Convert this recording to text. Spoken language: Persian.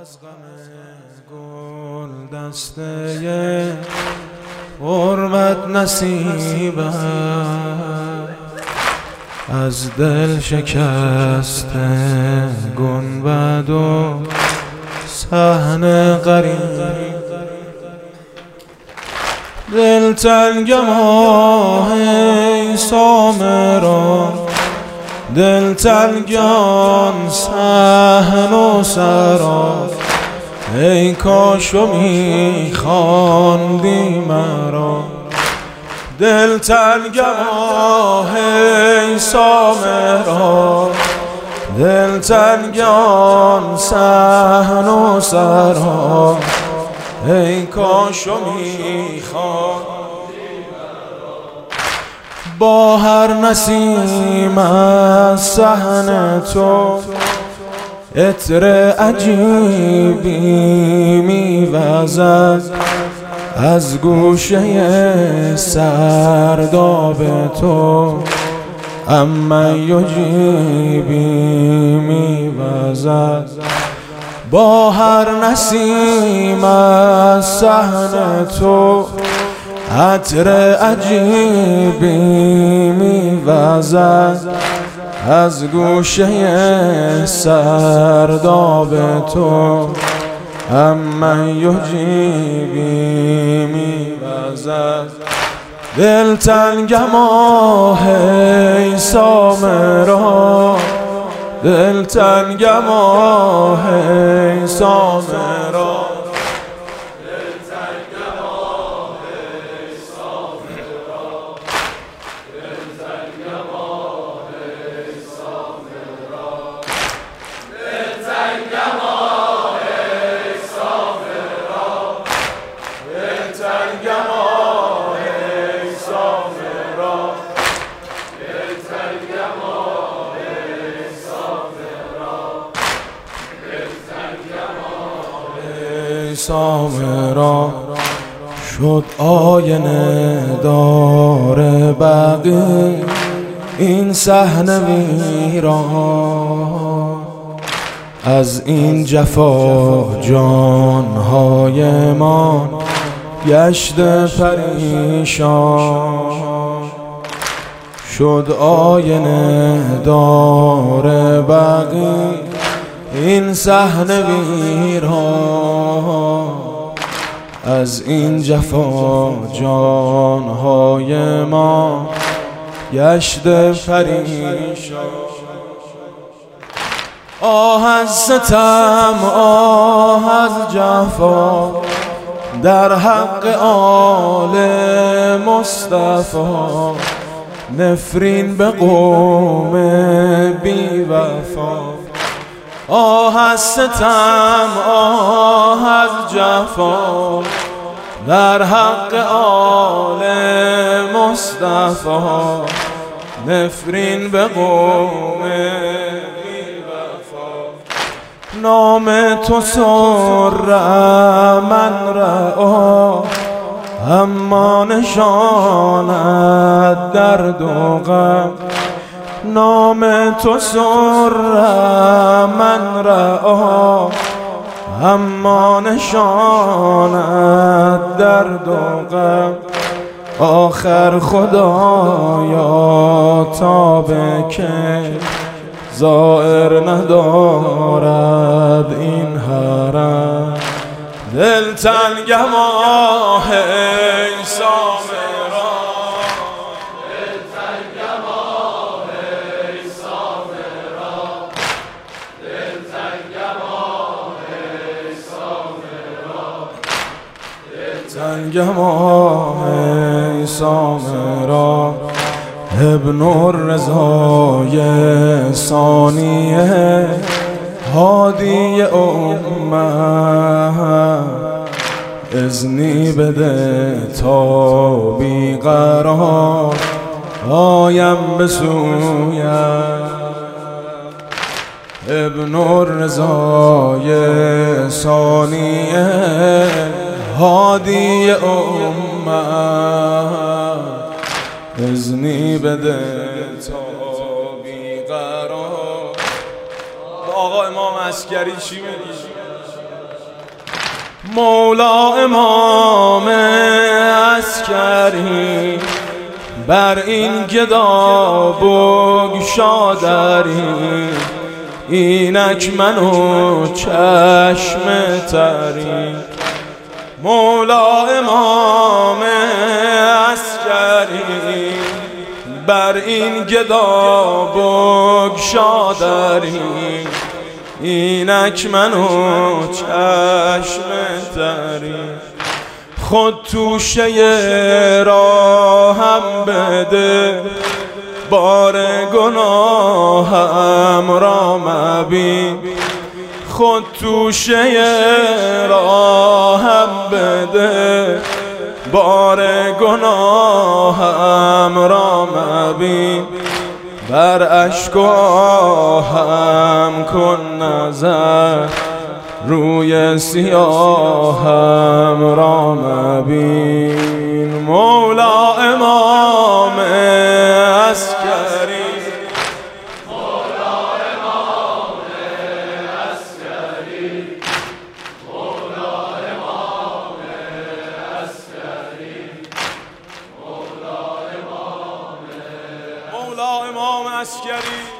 از غم گل دسته غربت نصیبم، از دل شکسته گنبد و صحن غریب. دلتنگم ای سامرا، دلتنگان صحن و سرا، ای کاشو میخواندی مرا. دلتنگم ای سامرا، دلتنگان صحن و سرا، ای کاشو میخواندی با هر نسیم از صحن تو. عطر عجیبی میوزد از گوشه سرداب تو، اما یجیبی میوزد با هر نسیم از صحن تو. عطر عجیبی میوزد از گوشه سرداب تو، اما یجیبی میوزد. دلتنگم ای سامرا، دلتنگم ای سامرا، سامرا شد آینه دار بقی این صحن ویران. از این جفا جانهای ما گشت پریشان. شد آینه دار بقی این صحن ویران. از این جفا جانهای ما گشت پریشان. آه از ستم، آه از جفا، در حق آل مصطفی. نفرین به قوم بی وفا. آه از ستم، آه از جفا، در حق آل مصطفی. نفرین به قوم بی وفا. نام تو سر من رعا، اما نشاند درد و غم. نام تو سر من رعا، اما نشاند درد و غم. آخر خدایا تا به که زائر ندارد این حرم. دلتنگم ای سامرا، دلتنگم ای سامرا، دلتنگم ای سامرا، دلتنگم ای سامرا. ابن الرضای ثانیه هادی امت، اذنی بده تا بیقرار آیم به سویت. ابن الرضای ثانیه هادی امت، اذنی بده تا بیقرار. آقا امام عسکری چی میگی؟ مولا امام عسکری بر این گدا بگشادری، اینک منو چشم تری. مولا امام عسکری بر این گدا بگشادری، اینک منو چشم تری. خود توشه راهم بده، بار گناهم را مبین. خود توشه راهم بده، بار گناهم را مبین. بر اشک و آهم کن نظر، روی سیاهم را مبین. مولا امام عسکری، مولا امام عسکری، مولا امام عسکری، مولا امام مولا امام عسکری.